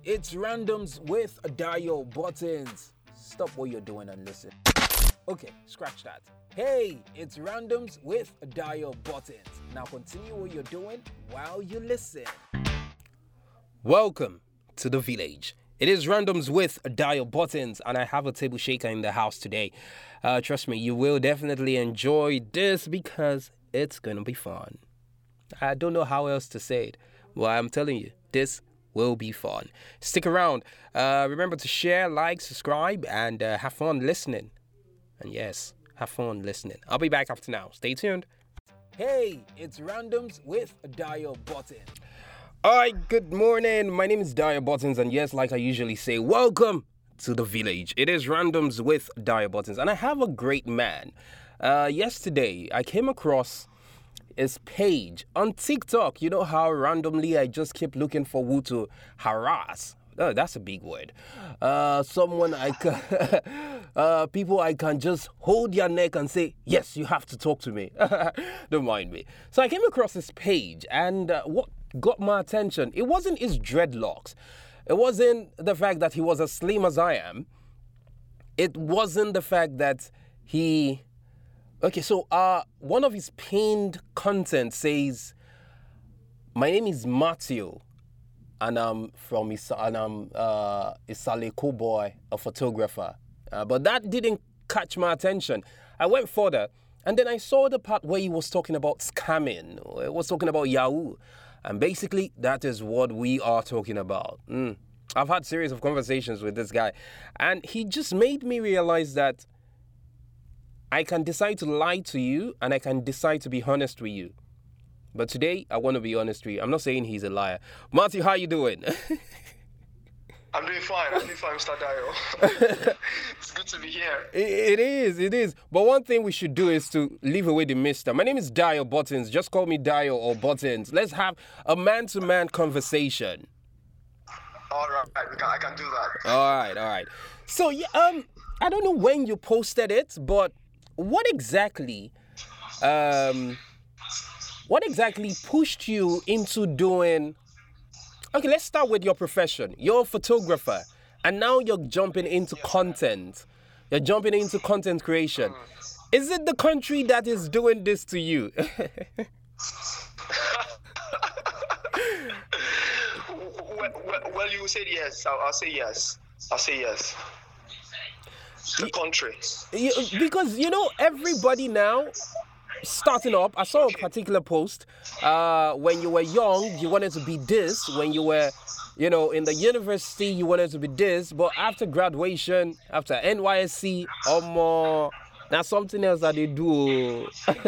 it's Randoms with Dial Buttons. Stop what you're doing and listen. Okay, scratch that. Hey, it's Randoms with Dial Buttons. Now continue what you're doing while you listen. Welcome to the village. It is Randoms with Dial Buttons, and I have a table shaker in the house today. Trust me, you will definitely enjoy this because it's gonna be fun. I don't know how else to say it. Well, I'm telling you, this will be fun. Stick around. Remember to share, like, subscribe, and have fun listening. And yes, have fun listening. I'll be back after now. Stay tuned. Hey, it's Randoms with Dial Buttons. Alright, good morning. My name is Dial Buttons, and yes, like I usually say, welcome to the village. It is Randoms with Dial Buttons, and I have a great man. Yesterday, I came across his page on TikTok. You know how randomly I just keep looking for who to harass. Oh, that's a big word. Someone I can, people I can just hold their neck and say, yes, you have to talk to me. Don't mind me. So I came across this page, and what got my attention, it wasn't his dreadlocks. It wasn't the fact that he was as slim as I am. It wasn't the fact that he... Okay, so one of his pinned content says, my name is Matthew, and I'm from Isaleko boy, a photographer. But that didn't catch my attention. I went further, and then I saw the part where he was talking about scamming. He was talking about Yahoo. And basically, that is what we are talking about. I've had series of conversations with this guy, and he just made me realize that I can decide to lie to you, and I can decide to be honest with you. But today, I want to be honest with you. I'm not saying he's a liar. Matthew, how you doing? I'm doing fine, Mr. Dio. It's good to be here. It is. But one thing we should do is to leave away the mister. My name is Dial Buttons. Just call me Dial or Buttons. Let's have a man-to-man conversation. All right, I can do that. All right. So, I don't know when you posted it, but what exactly pushed you into doing... Okay, let's start with your profession. You're a photographer, and now you're jumping into content. You're jumping into content creation. Is it the country that is doing this to you? Well, you said yes. I'll say yes. The country. Because, everybody now, starting up, I saw a particular post. When you were young, you wanted to be this. When you were, in the university, you wanted to be this. But after graduation, after NYSC, or more, now something else that they do.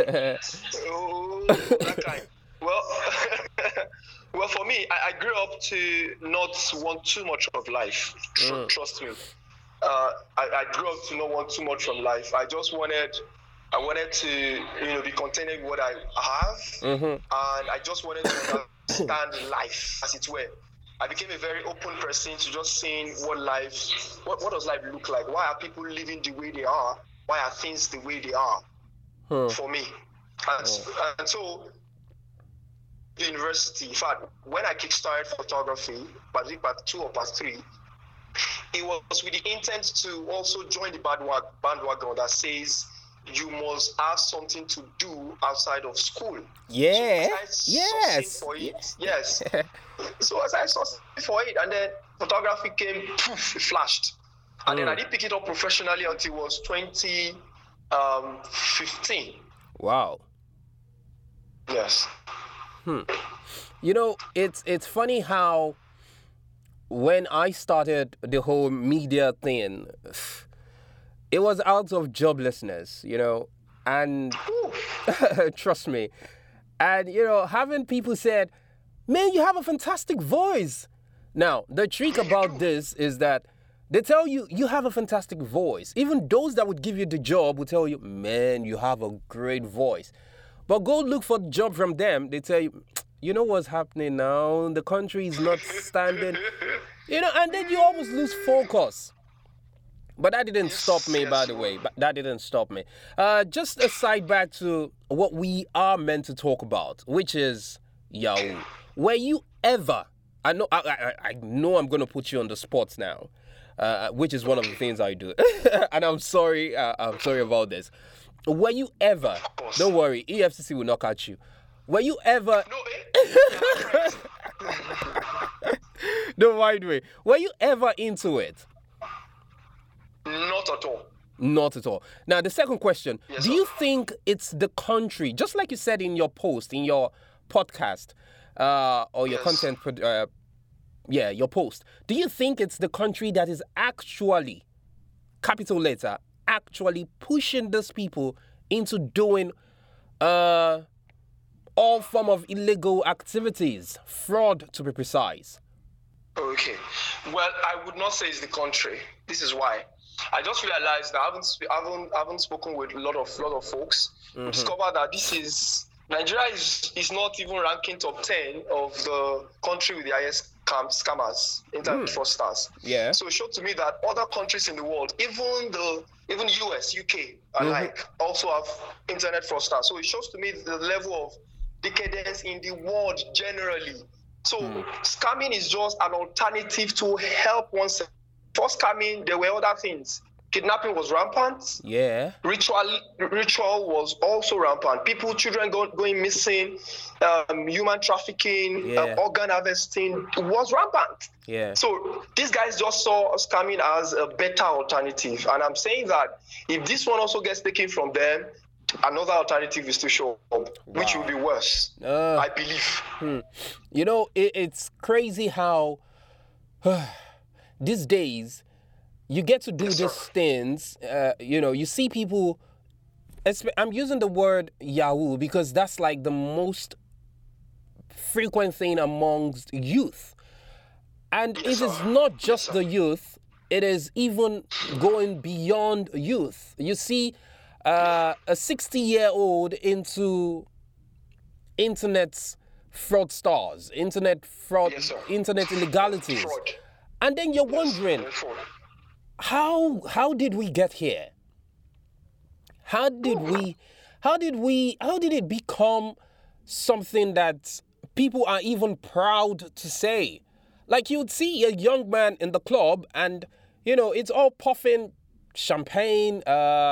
Okay. Well, for me, I grew up to not want too much of life. Trust me. I grew up to not want too much from life. I wanted to, be contented with what I have, and I just wanted to understand life, as it were. I became a very open person to just seeing what does life look like? Why are people living the way they are? Why are things the way they are for me? And so, the university, in fact, when I kickstarted photography, part 2 or part 3, it was with the intent to also join the bandwagon that says, you must have something to do outside of school. Yeah. So yes. So as I saw for it, and then photography came, poof, it flashed. And then I didn't pick it up professionally until it was 2015. Wow. Yes. It's funny how when I started the whole media thing, it was out of joblessness, and trust me. And, having people said, man, you have a fantastic voice. Now, the trick about this is that they tell you, you have a fantastic voice. Even those that would give you the job will tell you, man, you have a great voice. But go look for the job from them. They tell you, you know what's happening now? The country is not standing. And then you almost lose focus. But that didn't stop me, by the way. That didn't stop me. Just a side back to what we are meant to talk about, which is Yahoo. Were you ever I know I'm going to put you on the spot now, which is one of the things I do. And I'm sorry about this. Were you ever, don't worry, EFCC will not catch you. Were you ever... No, mind me. Were you ever into it? Not at all. Not at all. Now, the second question, Yes, do you think it's the country, just like you said in your post, in your podcast, or your Yes. content, your post, do you think it's the country that is actually, capital letter, actually pushing these people into doing all form of illegal activities, fraud to be precise? Okay. Well, I would not say it's the country. This is why. I just realized that I haven't spoken with a lot of folks. Discovered that Nigeria is not even ranking top 10 of the country with the highest scammers, internet fraudsters. Yeah. So it showed to me that other countries in the world, even US, UK, also have internet fraudsters. So it shows to me the level of decadence in the world generally. So scamming is just an alternative to help oneself. For scamming, there were other things. Kidnapping was rampant. Yeah. Ritual was also rampant. Children going missing, human trafficking, organ harvesting was rampant. Yeah. So these guys just saw scamming as a better alternative. And I'm saying that if this one also gets taken from them, another alternative is to show up, which will be worse, I believe. You know, it's crazy how these days you get to do these things. You see people, I'm using the word Yahoo because that's like the most frequent thing amongst youth. And it is not just the youth, it is even going beyond youth. You see a 60-year-old into internet fraudsters, internet fraud, internet illegalities. And then you're wondering, how did we get here? How did it become something that people are even proud to say? Like you'd see a young man in the club and, it's all puffing champagne,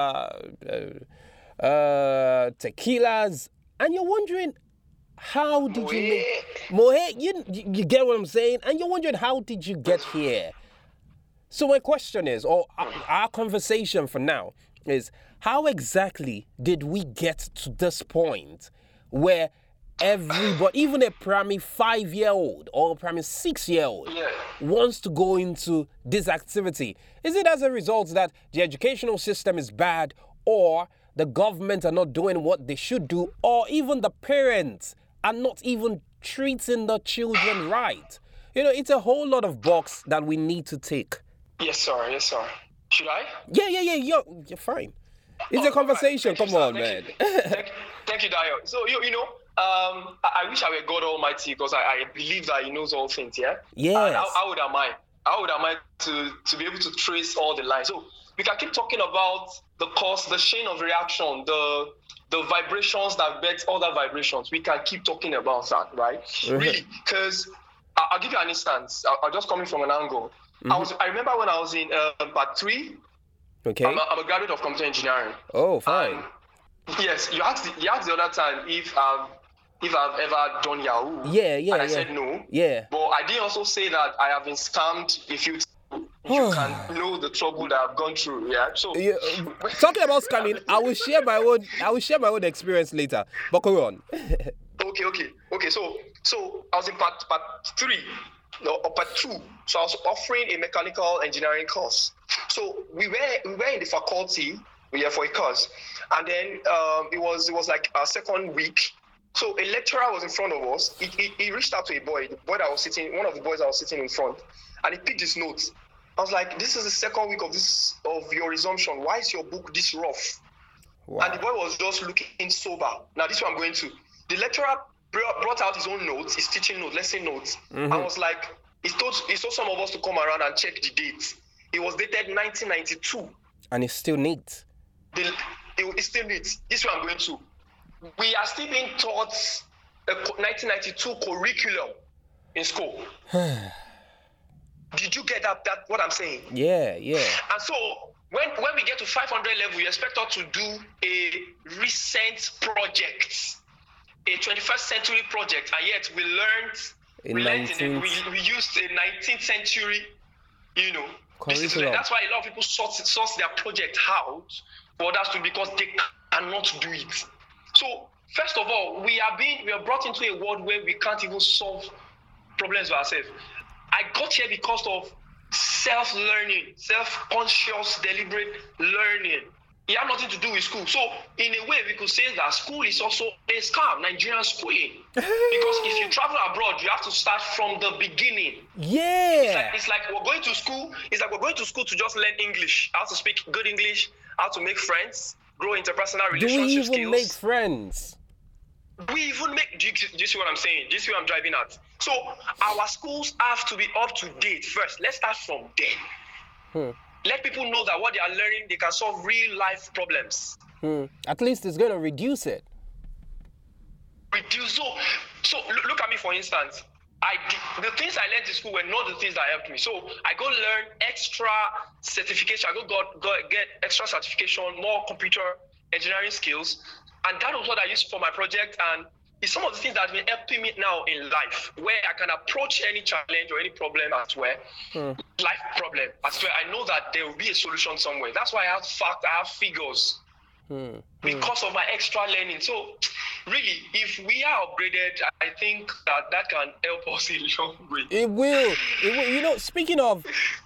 tequilas, and you're wondering, how did you make... Moe, you get what I'm saying? And you're wondering, how did you get here? So my question is, or our conversation for now is, how exactly did we get to this point where everybody, even a primary 5-year-old or a primary 6-year-old wants to go into this activity? Is it as a result that the educational system is bad, or the government are not doing what they should do, or even the parents are not even treating the children right? It's a whole lot of box that we need to take. Yes, sir. Should I? Yeah. You're fine. It's a conversation. Come on, man. Thank you, Dio. So, I wish I were God Almighty, because I believe that He knows all things, yeah? Yes. And how would am I? How would am I to be able to trace all the lines? So, we can keep talking about the cause, the chain of reaction, the vibrations that bet other vibrations. We can keep talking about that, right? Really, because I'll give you an instance. I'll just coming from an angle. I remember when I was in part 3. Okay. I'm a graduate of computer engineering. Oh, fine. Yes, you asked the other time if I've ever done Yahoo. Yeah. And I said no. Yeah. But I didn't also say that I have been scammed. If you can know the trouble that I've gone through. Yeah. So talking about scamming, I will share my own experience later. But go on. Okay. So I was in part 3. Or part 2. So I was offering a mechanical engineering course. So we were in the faculty for a course, and then it was like our second week. So a lecturer was in front of us. He reached out to a boy, one of the boys that was sitting in front, and he picked his notes. I was like, "This is the second week of your resumption. Why is your book this rough?" Wow. And the boy was just looking sober. Now this is what I'm going to. The lecturer brought out his own notes, his teaching notes, lesson notes. I was like, he told some of us to come around and check the date. It was dated 1992. And it's still neat. It's still neat. This is what I'm going to. We are still being taught a 1992 curriculum. in school. Did you get that what I'm saying? Yeah. And so when we get to 500 level, you expect us to do a recent project, a 21st century project, and yet we used a 19th century, curriculum. That's why a lot of people source their project out for others to, because they cannot do it. So first of all, we are brought into a world where we can't even solve problems by ourselves. I got here because of self-learning, self-conscious, deliberate learning. It had nothing to do with school. So in a way, we could say that school is also a scam, Nigerian schooling. Because if you travel abroad, you have to start from the beginning. Yeah. It's like we're going to school. It's like we're going to school to just learn English, how to speak good English, how to make friends, grow interpersonal relationship skills. Do we even make friends? Do you see what I'm saying? Do you see what I'm driving at? So our schools have to be up to date first. Let's start from there. Let people know that what they are learning, they can solve real life problems. At least it's going to reduce it. So look at me, for instance. The things I learned in school were not the things that helped me. So I go learn extra certification. I go get extra certification, more computer engineering skills. And that was what I used for my project, and it's some of the things that have been helping me now in life, where I can approach any challenge or any problem as well, life problem as well. I know that there will be a solution somewhere. That's why I have figures, because of my extra learning. So really, if we are upgraded, I think that can help us in a long way. It will. You know, speaking of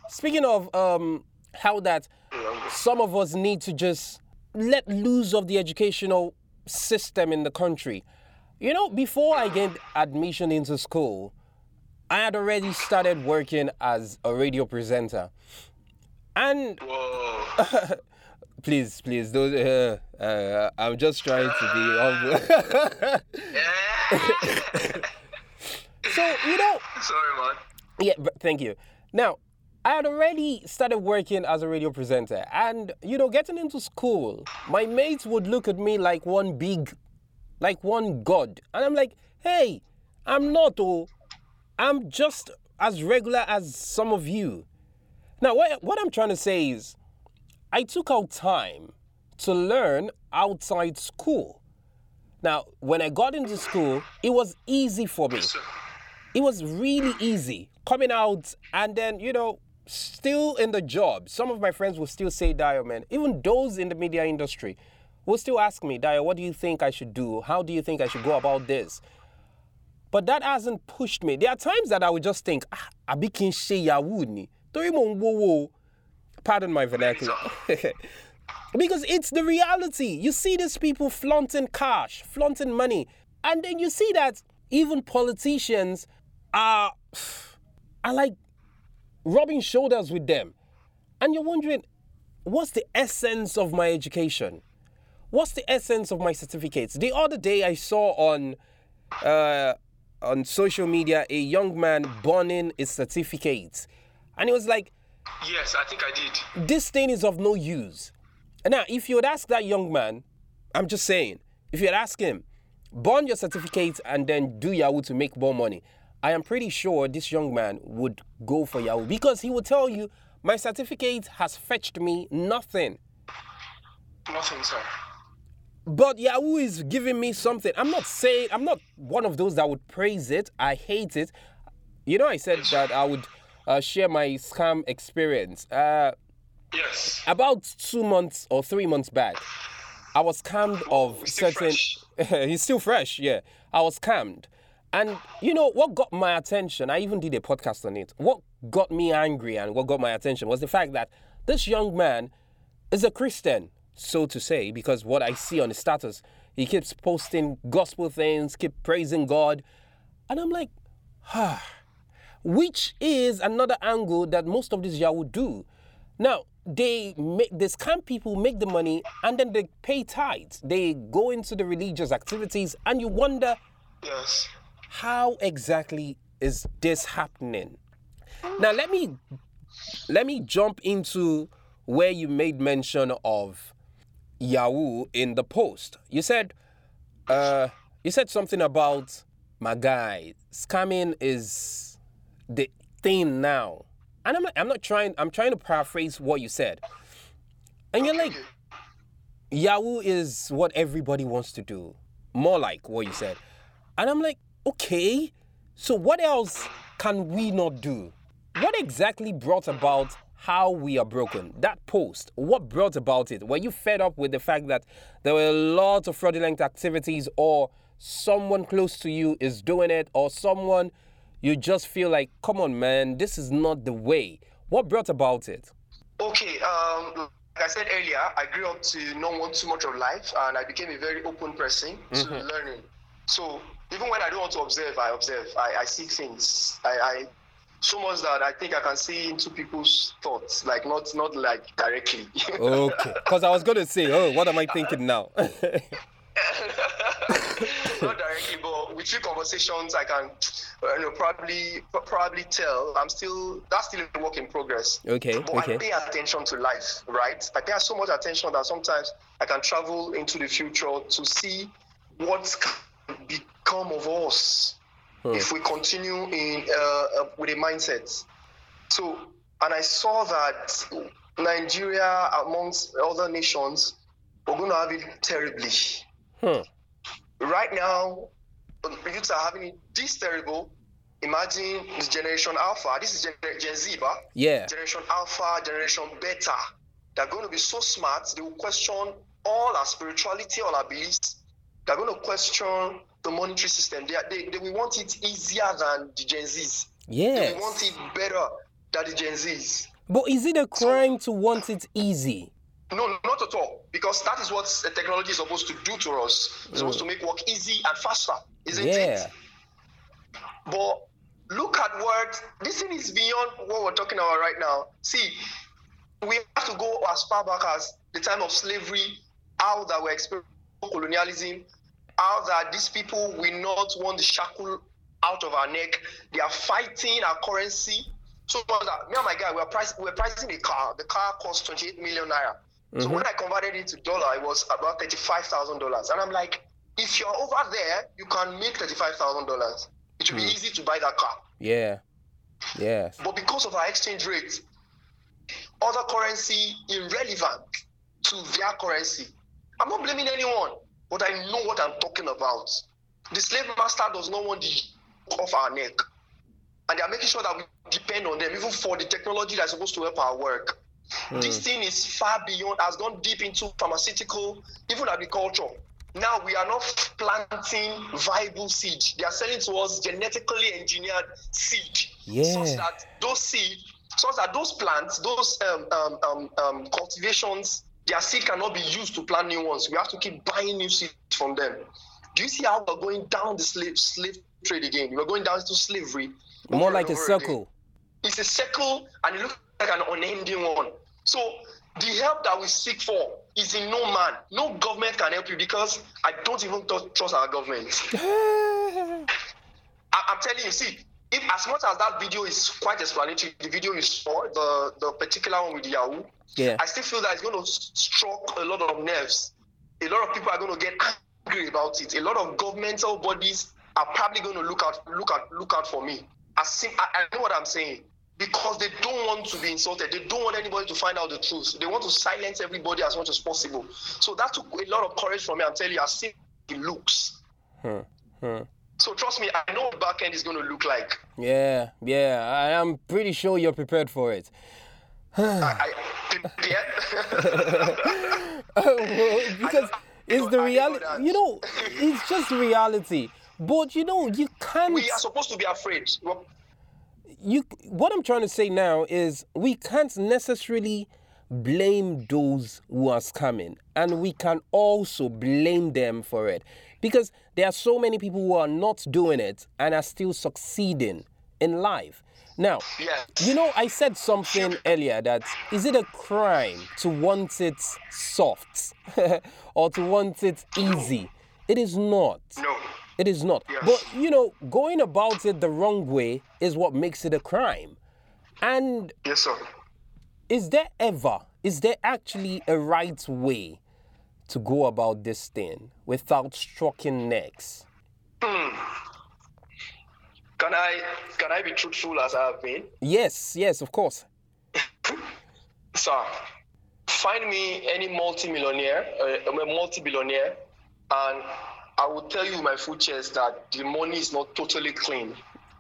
how that some of us need to just let loose of the educational system in the country. You know, before I get admission into school, I had already started working as a radio presenter. And please, those I'm just trying to be humble. So, you know. Sorry, man. Yeah, but thank you. Now, I had already started working as a radio presenter, and, you know, getting into school, my mates would look at me like one god. And I'm like, hey, I'm not, I'm just as regular as some of you. Now, what I'm trying to say is, I took out time to learn outside school. Now, when I got into school, it was easy for me. It was really easy coming out, and then, you know, still in the job. Some of my friends will still say, Dio, man, even those in the media industry will still ask me, Dio, what do you think I should do? How do you think I should go about this? But that hasn't pushed me. There are times that I would just think, abi kin se yahoo ni. Pardon my vernacular. Because it's the reality. You see these people flaunting cash, flaunting money. And then you see that even politicians are like rubbing shoulders with them. And you're wondering, what's the essence of my education? What's the essence of my certificates? The other day I saw on social media a young man burning his certificates. And it was like, yes, I think I did. This thing is of no use. Now, if you would ask that young man, I'm just saying, if you'd ask him, burn your certificates and then do Yahoo to make more money, I am pretty sure this young man would go for Yahoo, because he would tell you, my certificate has fetched me nothing. Nothing, sir. But Yahoo is giving me something. I'm not one of those that would praise it. I hate it. You know, I said that I would share my scam experience. Yes. About 2 months or 3 months back, I was scammed of certain... He's still fresh, yeah. I was scammed. And you know, what got my attention, I even did a podcast on it. What got me angry and what got my attention was the fact that this young man is a Christian, so to say, because what I see on his status, he keeps posting gospel things, keep praising God. And I'm like, which is another angle that most of these Yahoo do. Now, they scam people, make the money, and then they pay tithes. They go into the religious activities, and you wonder, yes, how exactly is this happening? Now, let me jump into where you made mention of Yahoo in the post. You said something about my guy, scamming is the thing now. And I'm trying to paraphrase what you said. And you're like, Yahoo is what everybody wants to do. More like what you said. And I'm like, okay, so what else can we not do? What exactly brought about how we are broken? That post, what brought about it? Were you fed up with the fact that there were a lot of fraudulent activities, or someone close to you is doing it, or someone you just feel like, come on, man, this is not the way? What brought about it? Okay, like I said earlier, I grew up to not want too much of life, and I became a very open person to learning. So even when I don't want to observe, I observe. I see things. I so much that I think I can see into people's thoughts, like not like directly. Okay, because I was going to say, oh, what am I thinking now? Not directly, but with few conversations, I can, probably tell. That's still a work in progress. Okay. But I pay attention to life, right? I pay so much attention that sometimes I can travel into the future to see what can become of us if we continue in with a mindset. So, and I saw that Nigeria, amongst other nations, we're going to have it terribly. Right now, youths are having it this terrible. Imagine this Generation Alpha. This is Gen Z, but yeah. Generation Alpha, Generation Beta. They're going to be so smart. They will question all our spirituality, all our beliefs. They're going to question the monetary system. They will want it easier than the Gen Zs. Yes. They will want it better than the Gen Zs. But is it a crime to want it easy? No, not at all. Because that is what technology is supposed to do to us. It's supposed to make work easy and faster, isn't it? But look at what this thing is beyond what we're talking about right now. See, we have to go as far back as the time of slavery, how that we're experiencing colonialism, how that these people will not want the shackle out of our neck. They are fighting our currency. So that me and my guy, we're pricing a car. The car costs 28 million naira. So when I converted it to dollar, it was about $35,000. And I'm like, if you're over there, you can make $35,000. It will be easy to buy that car. Yeah. Yes. But because of our exchange rate, other currency irrelevant to their currency. I'm not blaming anyone, but I know what I'm talking about. The slave master does not want the off our neck. And they are making sure that we depend on them, even for the technology that's supposed to help our work. This thing is far beyond, has gone deep into pharmaceutical, even agriculture. Now we are not planting viable seed. They are selling to us genetically engineered seed. Yeah. Such that those plants, those cultivations, their seed cannot be used to plant new ones. We have to keep buying new seeds from them. Do you see how we're going down the slave trade again? We're going down to slavery. More like a circle. Again. It's a circle, and it looks like an unending one. So the help that we seek for is in no man. No government can help you, because I don't even trust our government. I'm telling you, see, if as much as that video is quite explanatory, the video you saw, the particular one with Yahoo, I still feel that it's going to struck a lot of nerves. A lot of people are going to get angry about it. A lot of governmental bodies are probably going to look out for me. I know what I'm saying. Because they don't want to be insulted. They don't want anybody to find out the truth. They want to silence everybody as much as possible. So that took a lot of courage from me. I'm telling you, I've seen it looks. So trust me, I know what back end is going to look like. Yeah. I am pretty sure you're prepared for it. Yeah. Because it's the reality. It's just reality. But you can't. We are supposed to be afraid. What I'm trying to say now is we can't necessarily blame those who are scamming, and we can also blame them for it, because there are so many people who are not doing it and are still succeeding in life. Now, I said something earlier that is it a crime to want it soft or to want it easy? It is not. No. It is not. Yes. But, going about it the wrong way is what makes it a crime. And yes, sir. Is there actually a right way to go about this thing without striking necks? can I be truthful as I have been? Yes, of course. Sir, find me any multi-billionaire, and I will tell you my full chest that the money is not totally clean.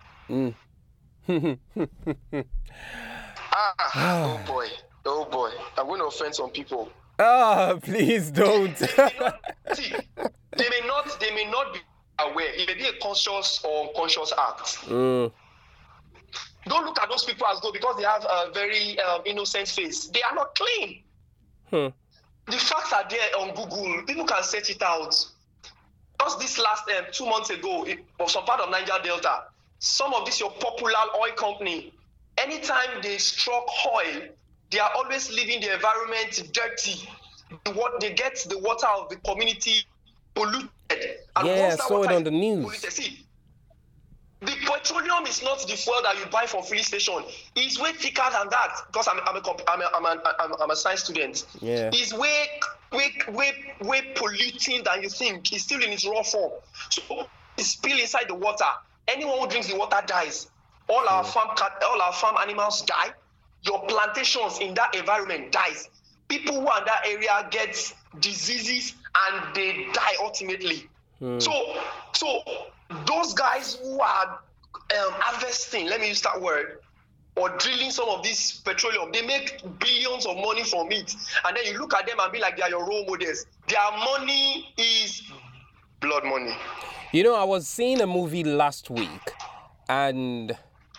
Oh boy, I'm going to offend some people. Please don't. They may not be aware. It may be a conscious or unconscious act. Don't look at those people as though because they have a very innocent face, they are not clean. The facts are there on Google. People can search it out. Just this last 2 months ago, for some part of Niger Delta, some of this your popular oil company, anytime they struck oil, they are always leaving the environment dirty. They get the water of the community polluted. And I saw it on the news. Polluted, see, the petroleum is not the fuel that you buy from filling station. It's way thicker than that. Because I'm a science student. Yeah. It's way polluting than you think. It's still in its raw form. So it's spill inside the water. Anyone who drinks the water dies. All our farm animals die. Your plantations in that environment dies. People who are in that area get diseases and they die ultimately. So those guys who are harvesting, let me use that word, or drilling some of this petroleum, they make billions of money from it. And then you look at them and be like, they are your role models. Their money is blood money. You know, I was seeing a movie last week, and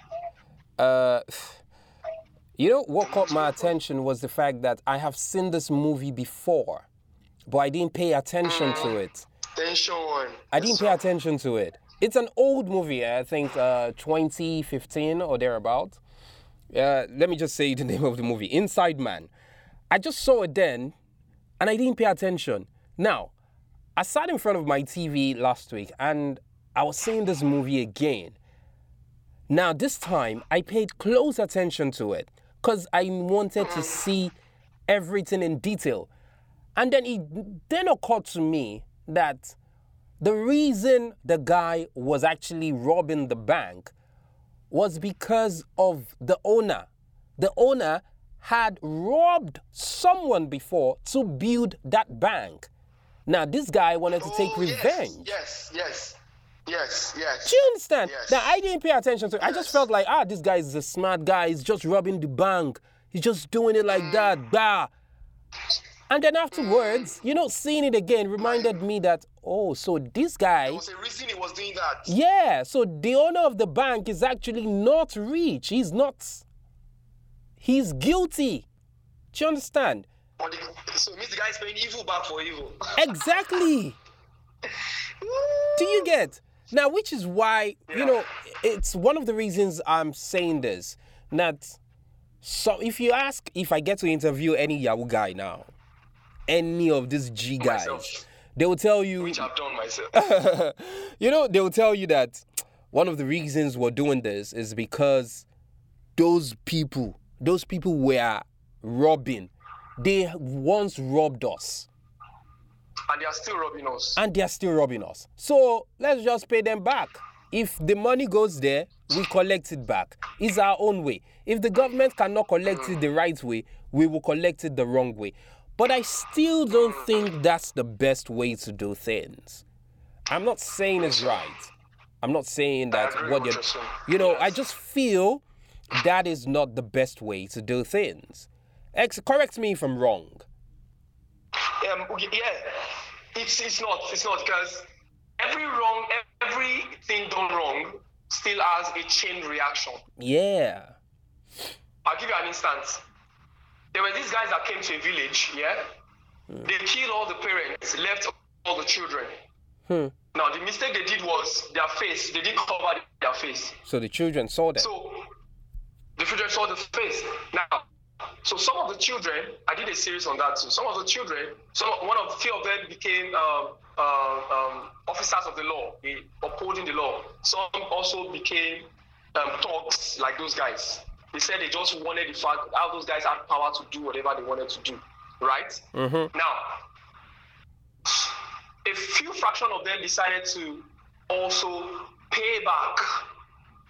you know what caught my attention was the fact that I have seen this movie before, but I didn't pay attention to it. I didn't pay attention to it. It's an old movie, I think 2015 or thereabout. Let me just say the name of the movie, Inside Man. I just saw it then, and I didn't pay attention. Now, I sat in front of my TV last week, and I was seeing this movie again. Now, this time, I paid close attention to it, because I wanted to see everything in detail. And then it then occurred to me that the reason the guy was actually robbing the bank was because of the owner. The owner had robbed someone before to build that bank. Now, this guy wanted to take revenge. Yes. Do you understand? Yes. Now, I didn't pay attention to it. I just felt like, this guy is a smart guy. He's just robbing the bank. He's just doing it like that. Bah. And then afterwards, seeing it again reminded me that, so this guy... There was a reason he was doing that. Yeah, so the owner of the bank is actually not rich. He's guilty. Do you understand? So it means the guy is paying evil back for evil. Exactly. Do you get? Now, which is why, it's one of the reasons I'm saying this. That, so if you ask if I get to interview any Yahoo guy now, any of these G guys, they will tell you... Which I've done myself. They will tell you that one of the reasons we're doing this is because those people were robbing. They once robbed us. And they are still robbing us. So let's just pay them back. If the money goes there, we collect it back. It's our own way. If the government cannot collect it the right way, we will collect it the wrong way. But I still don't think that's the best way to do things. I'm not saying it's right. I'm not saying that I just feel that is not the best way to do things. Correct me if I'm wrong. It's not because everything done wrong still has a chain reaction. Yeah. I'll give you an instance. There were these guys that came to a village, They killed all the parents, left all the children. Now, the mistake they did was their face. They didn't cover their face. So the children saw that. So the children saw the face. Now, so some of the children, I did a series on that too. Some of the children, few of them became officers of the law, upholding the law. Some also became thugs like those guys. They said they just wanted the fact how those guys had power to do whatever they wanted to do, right? Now, a few fraction of them decided to also pay back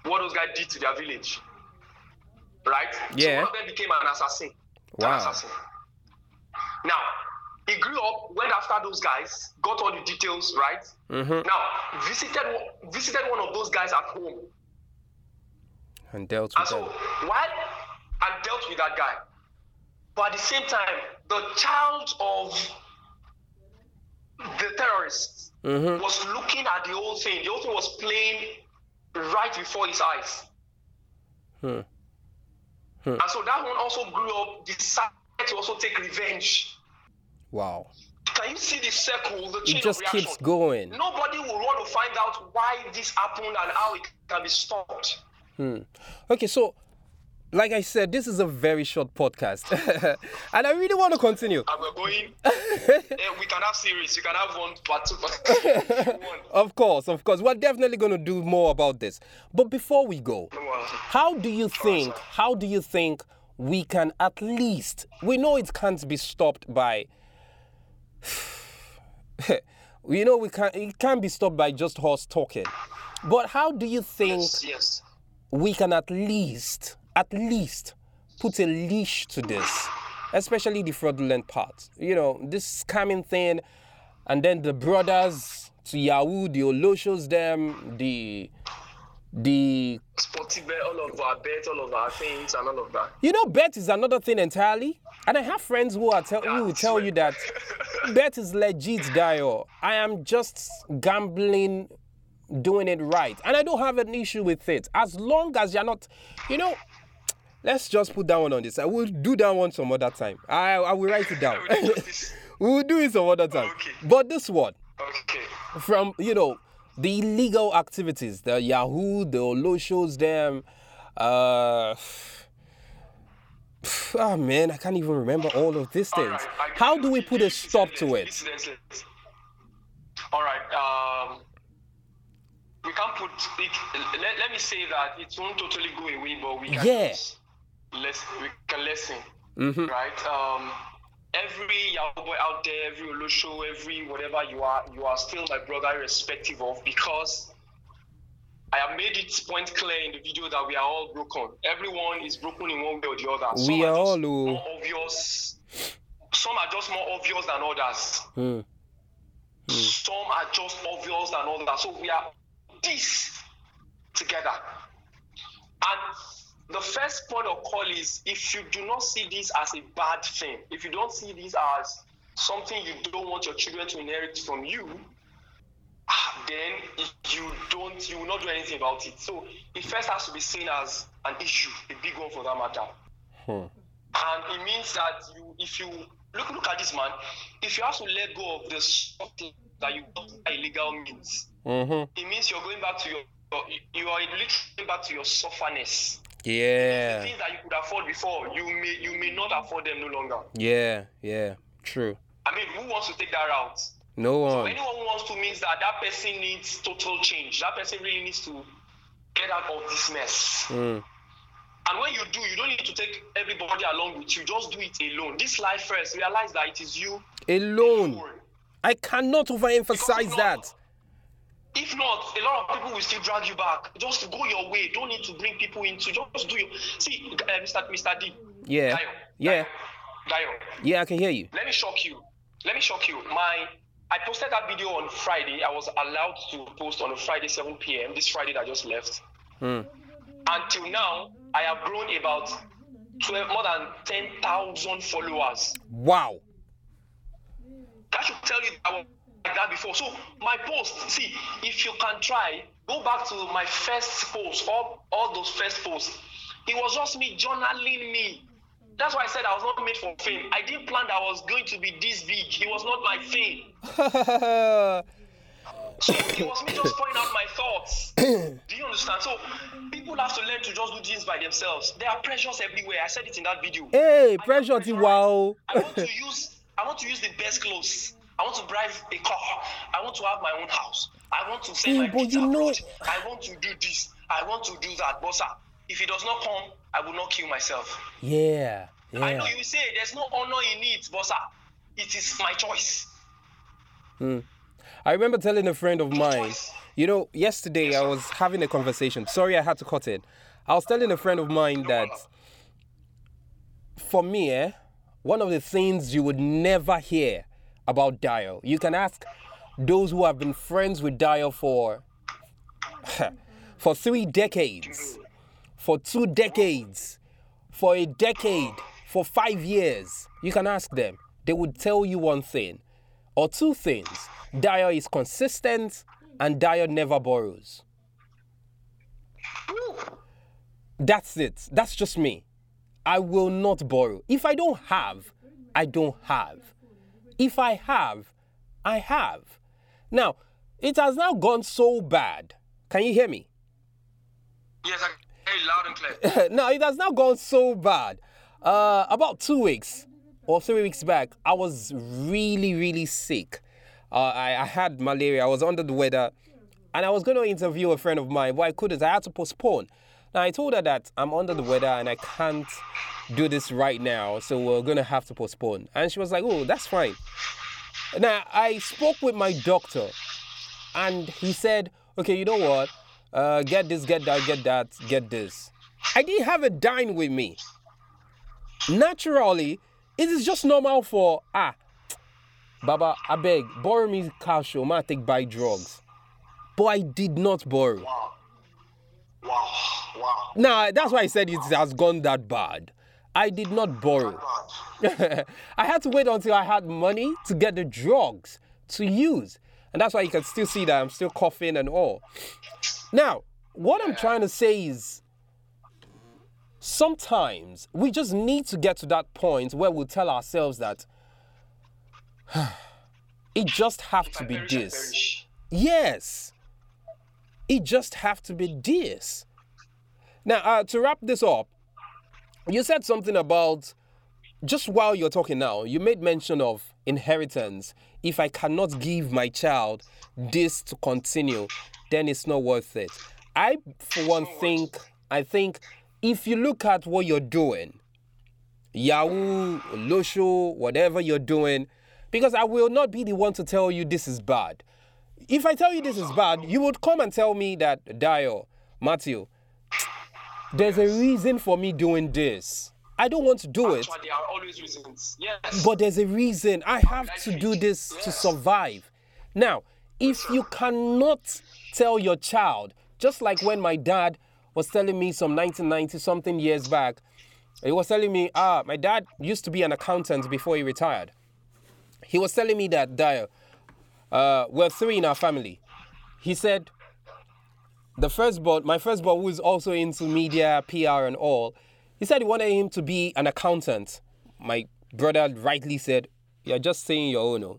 what those guys did to their village. Right? Yeah. So one of them became an assassin. Wow. An assassin. Now, he grew up, went after those guys, got all the details, right? Mm-hmm. Now, visited one of those guys at home. And dealt And with so, them. and dealt with that guy. But at the same time, the child of the terrorists was looking at the whole thing. The whole thing was playing right before his eyes. And so that one also grew up, decided to also take revenge. Wow. Can you see the circle, the chain It just of reaction? keeps going. Nobody will want to find out why this happened and how it can be stopped. Okay, so like I said, this is a very short podcast. And I really want to continue. And we're going, we can have series, you can have one, part two, part one. Of course. We're definitely going to do more about this. But before we go, how do you think we can at least, we know it can't be stopped by, it can't be stopped by just us talking. But how do you think Yes. we can at least put a leash to this, especially the fraudulent part? This scamming thing, and then the brothers to Yahoo, the Oloshos, them, the Sporty bet, all of our bets, all of our things, and all of that. Bet is another thing entirely. And I have friends who will tell you that bet is legit, Dio. I am just gambling, doing it right. And I don't have an issue with it. As long as you're not, let's just put that one on this. I will do that one some other time. I will write it down. We'll do it some other time. Okay. But this one, Okay. from, the illegal activities, the Yahoo, the Oloshos, them, man, I can't even remember all of these things. Right, How do we put a stop to it? All right. We can't put it. Let me say that it won't totally go away, but we can we can lessen. Right. Every Yahoo boy out there, every Olosho, every whatever you are still my brother, irrespective of, because I have made it point clear in the video that we are all broken. Everyone is broken in one way or the other. We are all more obvious. Some are just more obvious than others. Some are just obvious than others. So we are this together. And the first point of call is, if you do not see this as a bad thing, if you don't see this as something you don't want your children to inherit from you, then you will not do anything about it. So it first has to be seen as an issue, a big one for that matter. And it means that if you look at this, man, if you have to let go of the something that you got by illegal means, it means you're going back to you are literally going back to your sufferness. Yeah. The things that you could afford before, you may not afford them no longer. Yeah, true. I mean, who wants to take that route? No one. So anyone who wants to means that person needs total change. That person really needs to get out of this mess. And when you do, you don't need to take everybody along with you. Just do it alone. This life first, realize that it is you alone. I cannot overemphasize that. If not, a lot of people will still drag you back. Just go your way. Don't need to bring people into. Just do your. See, Mr. D. Yeah. Dio. Yeah, I can hear you. Let me shock you. I posted that video on Friday. I was allowed to post on a Friday, 7 p.m. This Friday that just left. Until now, I have grown about more than 10,000 followers. Wow. That should tell you that I was like that before. So my post, see, if you can try, go back to my first post, all those first posts. It was just me journaling me. That's why I said I was not made for fame. I didn't plan that I was going to be this big. It was not my fame. So it was me just pointing out my thoughts. Do you understand? So people have to learn to just do things by themselves. There are pressures everywhere. I said it in that video. Hey, pressure, wow. I want to use the best clothes. I want to drive a car. I want to have my own house. I want to send my kids abroad. I want to do this. I want to do that. But sir, if it does not come, I will not kill myself. Yeah. I know you say there's no honor in it, but sir, it is my choice. I remember telling a friend of mine, You know, yesterday I was having a conversation. Sorry, I had to cut it. I was telling a friend of mine that for me, one of the things you would never hear about Dio, you can ask those who have been friends with Dio for 3 decades, for 2 decades, for a decade, for 5 years. You can ask them. They would tell you one thing or two things. Dio is consistent and Dio never borrows. That's it. That's just me. I will not borrow. If I don't have, I don't have. If I have, I have. Now, it has now gone so bad. Can you hear me? Yes, I can hear you loud and clear. Now, it has now gone so bad. About 2 weeks or 3 weeks back, I was really, really sick. I had malaria. I was under the weather. And I was going to interview a friend of mine, but I couldn't. I had to postpone. Now, I told her that I'm under the weather and I can't do this right now, so we're going to have to postpone. And she was like, oh, that's fine. Now, I spoke with my doctor, and he said, okay, you know what? Get this, get that, get that, get this. I didn't have a dime with me. Naturally, it is just normal for, Baba, I beg, borrow me cash or man take buy drugs. But I did not borrow. Wow. Now, that's why I said it has gone that bad. I did not borrow. I had to wait until I had money to get the drugs to use. And that's why you can still see that I'm still coughing and all. Now, what I'm trying to say is sometimes we just need to get to that point where we'll tell ourselves that it just have to be this. Yes. It just have to be this. Now, to wrap this up, you said something about, just while you're talking now, you made mention of inheritance. If I cannot give my child this to continue, then it's not worth it. I, for one, think if you look at what you're doing, Yahoo, Losho, whatever you're doing, because I will not be the one to tell you this is bad. If I tell you this is bad, you would come and tell me that, Dio, Matthew, there's a reason for me doing this. I don't want to do it. There are always reasons. Yes. But there's a reason. I have to do this to survive. Now, if you cannot tell your child, just like when my dad was telling me some 1990-something years back, he was telling me, my dad used to be an accountant before he retired. He was telling me that, Dio, we're 3 in our family. He said, my firstborn, who is also into media, PR and all, he said he wanted him to be an accountant. My brother rightly said, you're just saying your own.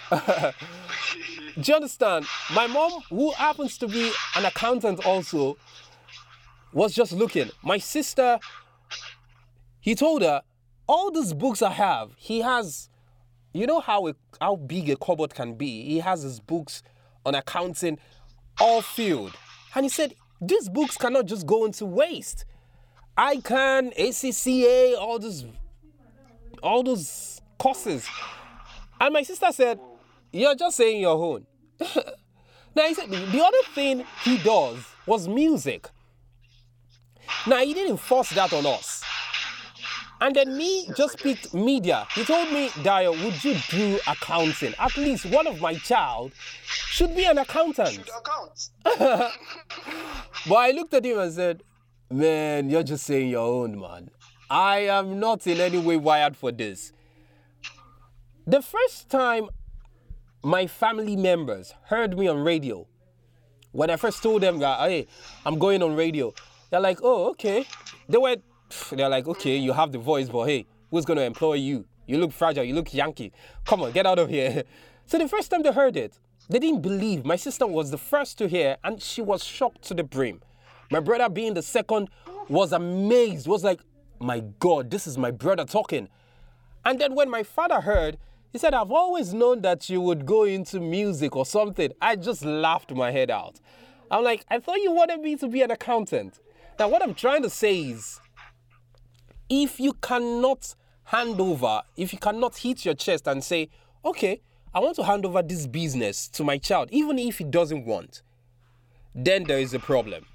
Do you understand? My mom, who happens to be an accountant also, was just looking. My sister, he told her, all these books I have, he has, you know how big a cupboard can be? He has his books on accounting all filled. And he said, these books cannot just go into waste. ICANN, ACCA, all those courses. And my sister said, you're just saying your own. Now, he said, the other thing he does was music. Now, he didn't force that on us. And then me just picked media. He told me, Dio, would you do accounting? At least one of my child should be an accountant. Should account. But I looked at him and said, man, you're just saying your own, man. I am not in any way wired for this. The first time my family members heard me on radio, when I first told them that, hey, I'm going on radio, they're like, oh, okay. They're like, okay, you have the voice, but hey, who's going to employ you? You look fragile, you look Yankee. Come on, get out of here. So the first time they heard it, they didn't believe. My sister was the first to hear, and she was shocked to the brim. My brother, being the second, was amazed, was like, my God, this is my brother talking. And then when my father heard, he said, I've always known that you would go into music or something. I just laughed my head out. I'm like, I thought you wanted me to be an accountant. Now, what I'm trying to say is, if you cannot hand over, if you cannot hit your chest and say, okay, I want to hand over this business to my child, even if he doesn't want, then there is a problem.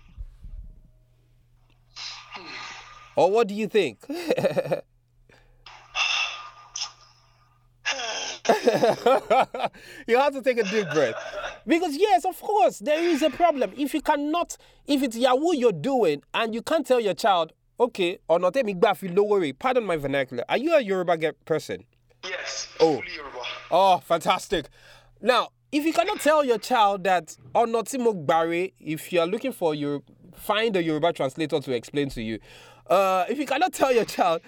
Or what do you think? You have to take a deep breath. Because yes, of course, there is a problem. If it's Yahoo you're doing and you can't tell your child, okay, or not pardon my vernacular, are you a Yoruba person? Yes, Oh. fully Yoruba. Oh, fantastic. Now, if you cannot tell your child that Onotimogbarre, if you are looking for find a Yoruba translator to explain to you. If you cannot tell your child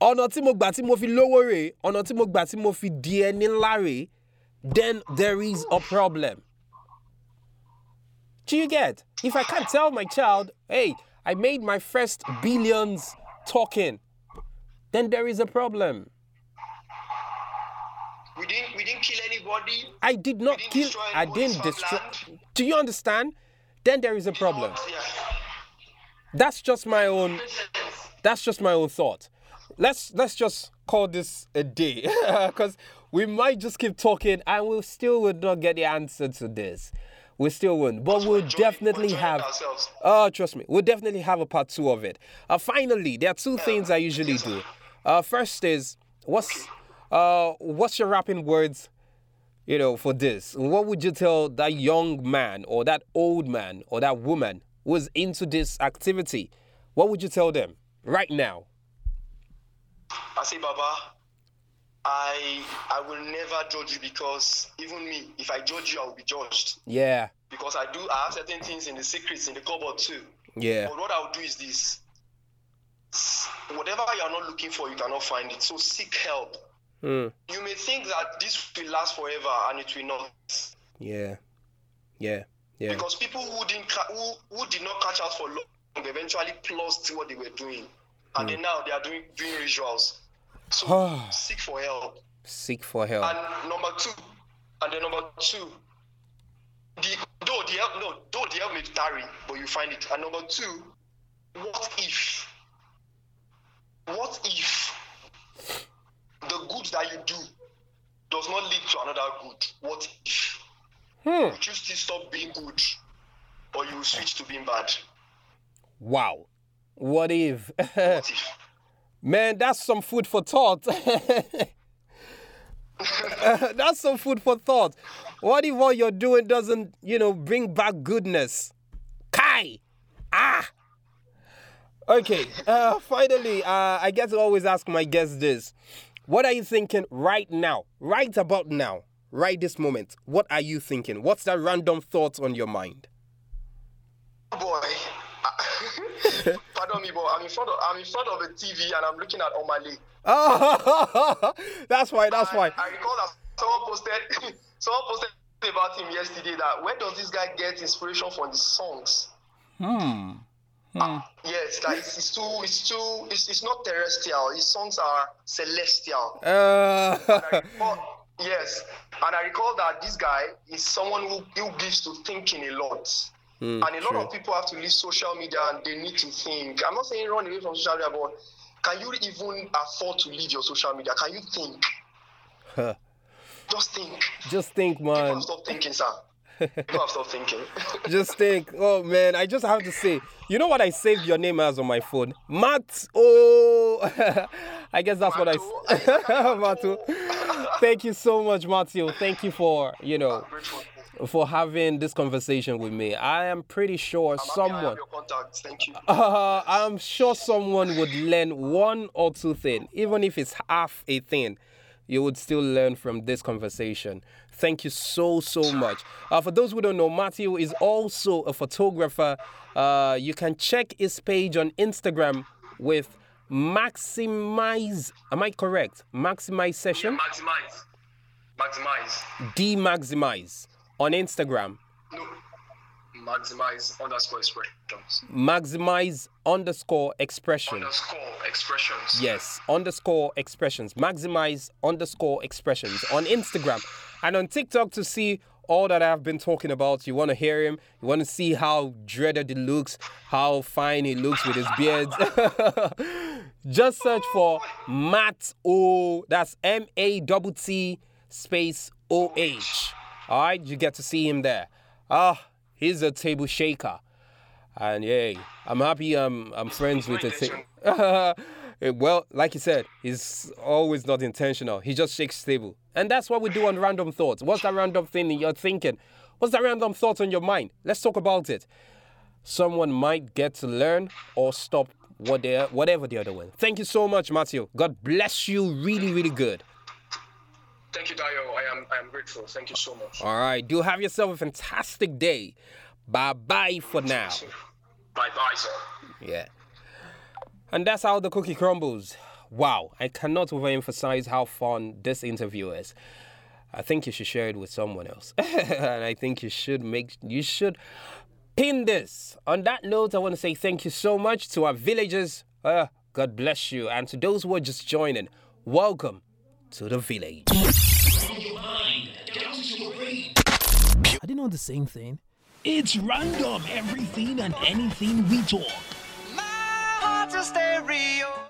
then there is a problem. Do you get? If I can't tell my child, hey, I made my first billions talking, then there is a problem. We didn't kill anybody. I did not didn't kill. destroy I anybody's didn't destroy. farmland. Do you understand? Then there is a problem. Yeah. That's just my own. That's just my own thought. Let's just call this a day, because we might just keep talking and we still would not get the answer to this. We still won't, but we'll definitely have. Trust me, we'll definitely have a part 2 of it. Finally, there are 2 things I usually do. First is what's your rapping words, for this? What would you tell that young man or that old man or that woman who's into this activity? What would you tell them right now? I say, Baba, I will never judge you, because even me, if I judge you, I will be judged. Yeah. Because I have certain things in the secrets in the cupboard too. Yeah. But what I'll do is this: whatever you are not looking for, you cannot find it. So seek help. You may think that this will last forever, and it will not. Yeah. Because people who did not catch out for long, they eventually lost what they were doing, and then now they are doing rituals. So seek for help. Seek for help. And number two, though the help may tarry, but you find it. And number 2, what if the good that you do does not lead to another good? What if? Would you still stop being good, or you will switch to being bad? Wow. What if? What if? Man, that's some food for thought. That's some food for thought. What if what you're doing doesn't, bring back goodness? Kai! Okay, finally, I get to always ask my guests this. What are you thinking right now? Right about now? Right this moment? What are you thinking? What's that random thought on your mind? Boy. Pardon me, but I'm in front of a TV and I'm looking at Omale. Oh, that's fine. I recall that someone posted about him yesterday, that where does this guy get inspiration from the songs? Yes, like it's not terrestrial. His songs are celestial. Yes, and I recall that this guy is someone who gives to thinking a lot. And a lot of people have to leave social media and they need to think. I'm not saying run away from social media, but can you even afford to leave your social media? Can you think? Just think. Just think, man. People have stopped thinking, sir. People have stopped thinking. Just think. Oh, man, I just have to say, you know what I saved your name as on my phone? Matt. Oh, I guess that's what I... Matu. Thank you so much, Matthew. Thank you for, for having this conversation with me. I am pretty sure someone... Thank you. I'm sure someone would learn 1 or 2 things. Even if it's half a thing, you would still learn from this conversation. Thank you so much. For those who don't know, Matthew is also a photographer. You can check his page on Instagram with Maximize. Am I correct? Maximize Session? Yeah, maximize. Maximize on Instagram. No. Maximize_expressions. Maximize_expressions. _expressions. Yes, _expressions. Maximize_expressions on Instagram and on TikTok to see all that I've been talking about. You want to hear him? You want to see how dreaded he looks, how fine he looks with his beard? Just search for Matt O. That's MATT space OH. All right, you get to see him there. He's a table shaker. And yay, I'm happy I'm friends with the well, like you said, he's always not intentional. He just shakes table. And that's what we do on Random Thoughts. What's that random thing you're thinking? What's that random thought on your mind? Let's talk about it. Someone might get to learn or stop whatever they're doing. Thank you so much, Matthew. God bless you really, really good. Thank you, Dayo. I am grateful. Thank you so much. All right. Do have yourself a fantastic day. Bye-bye for now. Bye-bye, sir. Yeah. And that's how the cookie crumbles. Wow. I cannot overemphasize how fun this interview is. I think you should share it with someone else. And I think you should pin this. On that note, I want to say thank you so much to our villagers. God bless you. And to those who are just joining, welcome to the village. I didn't know the same thing. It's random, everything and anything we talk. My heart's a stereo.